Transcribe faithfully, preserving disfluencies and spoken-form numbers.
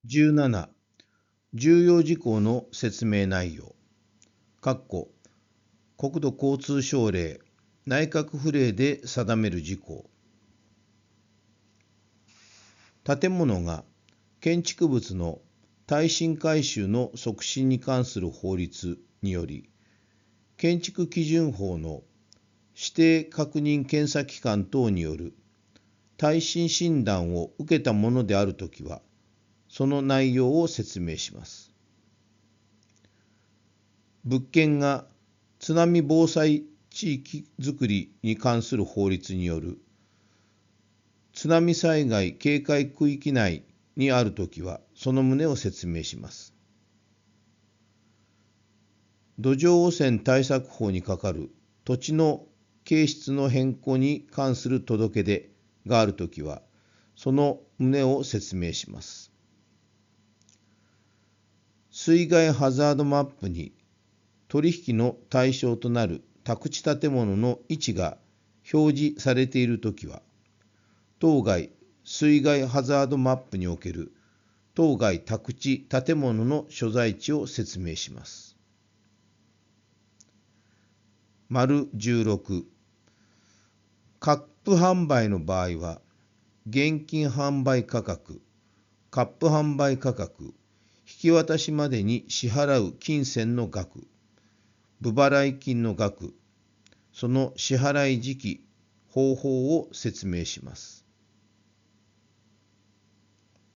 じゅうなな、重要事項の説明内容。括弧国土交通省令、内閣府令で定める事項。建物が建築物の耐震改修の促進に関する法律により、建築基準法の指定確認検査機関等による耐震診断を受けたものであるときは、その内容を説明します。物件が津波防災地域づくりに関する法律による津波災害警戒区域内にあるときは、その旨を説明します。土壌汚染対策法にかかる土地の形質の変更に関する届け出があるときは、その旨を説明します。水害ハザードマップに取引の対象となる宅地建物の位置が表示されているときは、当該水害ハザードマップにおける当該宅地建物の所在地を説明します。丸じゅうろく、カップ販売の場合は、現金販売価格、カップ販売価格、引き渡しまでに支払う金銭の額、不払い金の額、その支払い時期、方法を説明します。